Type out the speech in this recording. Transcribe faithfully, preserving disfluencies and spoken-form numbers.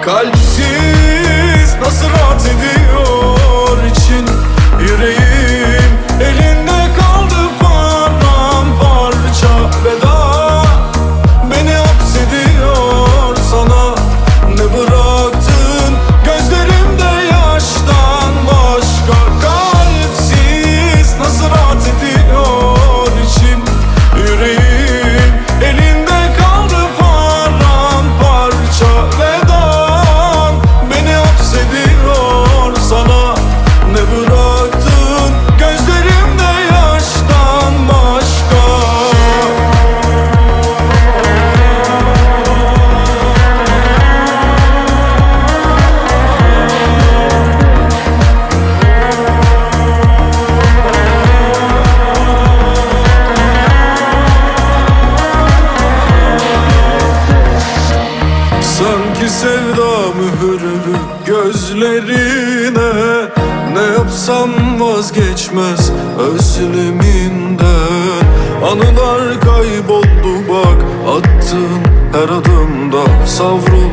Kalpsiz nasıl rahat ediyor için yüreğim, elinde kaldı paramparça. Veda beni hapsediyor sana, ne bıraktın gözlerimde yaştan başka. Kalpsiz nasıl rahat ediyor için yüreğim, elinde kaldı paramparça. Vedan beni hapsediyor sana, ne bıraktın gözlerimde yaştan başka. Sanki sevda mühürlü gözlerine, ne yapsam vazgeçmez özleminden. Anılar kayboldu bak, attığın her adımda savrul